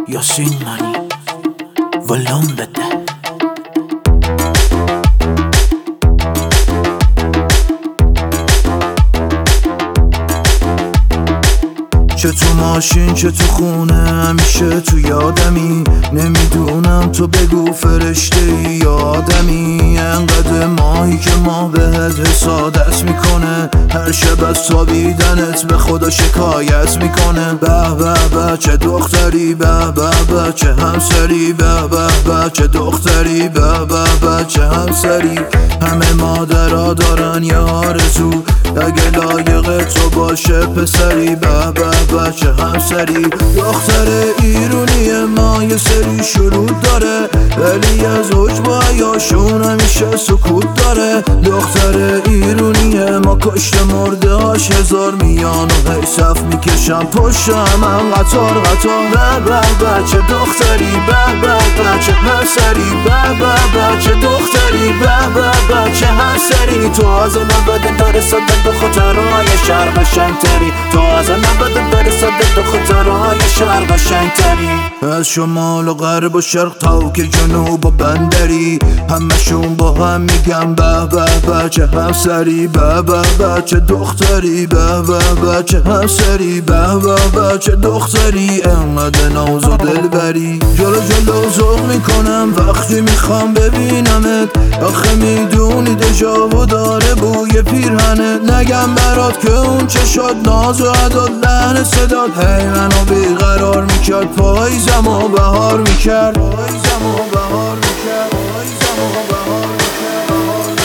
یاسین مانی ولوم بده. چه تو ماشین چه تو خونه همیشه تو یادمی. نمیدونم تو بگو فرشته ای یا آدمی. انقدر ماهی که ما بهت حسادت میکنه. هر شب از خوابیدنت به خدا شکایت میکنه. به به به چه دختری، به به به چه همسری، به به به چه دختری، به به به چه همسری. همه مادرها دارن یه آرزو، اگه لایق تو باشه پسری. به به به چه همسری. دختر ایرونی ما یه سری شروع داره، ولی از عجب و حیاشون همیشه سکوت داره. دختر ایرونی ما کشته مرده هاش هزار میان و هی صف میکشم پشت هم قطار قطار. به به به چه دختری، به به به چه همسری، به به به چه دختری، به به به چه همسری. تو از نباید داره صدق دو خطرهای شهر قشنگتری. تو از نباید داره صدق دو خطرهای شهر قشنگتری. از شمال و غرب و شرق تا که جنوب و بندری، همشون با هم میگم به به به چه همسری، به به به چه دختری، به به به چه همسری، به به به چه دختری. انقدر ناز و دلبری، جلو جلو ذوق میکنم وقتی میخوام ببینمت. آخه میدونی دژاوو داره بوی پیرهنت. نگم برات که اون چشات ناز و عداد لحن صدات هی منو بیقرار میکرد. پاییزم و بهار میکرد، پاییزم و بهار میکرد، پاییزم و بهار میکرد.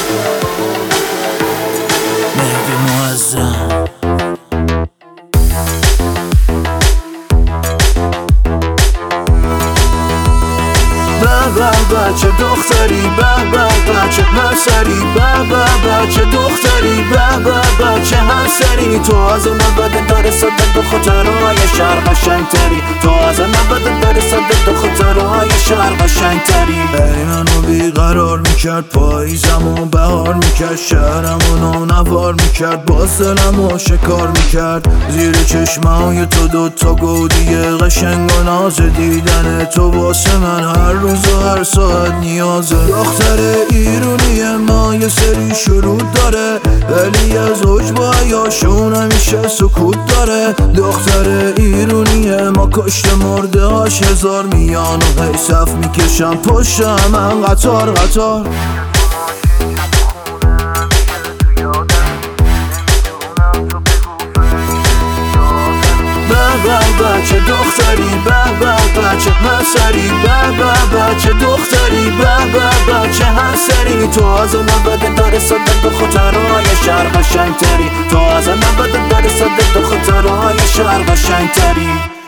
مهدی معظم. به به چه دختری، به به به چه همسری، به به به چه دختری، به به به چه همسری. تو از نباید داره صدق دو خطرهای شهر قشنگتری. تو از نباید داره صدق دو خطرهای شهر قشنگتری. ای منو بیقرار میکرد، پاییزم و بهار میکرد. شهرمونو نوار میکرد، باز دلمو شکار میکرد. زیر چشمای تو دوتا گودی قشنگ و ناز. دیدن تو واسه من هر روز و هر ساعت نیازه. دختر ایرونی ما یه سری شروع داره، ولی از عجب و حیاشون همیشه سکوت داره. دختر ایرونی ما کشته مرده هاش هزار میان و هی صف میکشم پشت هم قطار قطار. به به چه دختری، به به به چه همسری، به به به چه دختری، به به به چه همسری. تو از نباید داره صدق دو خطرهای شهر قشنگتری. تو از نباید داره صدق دو خطرهای شهر قشنگتری.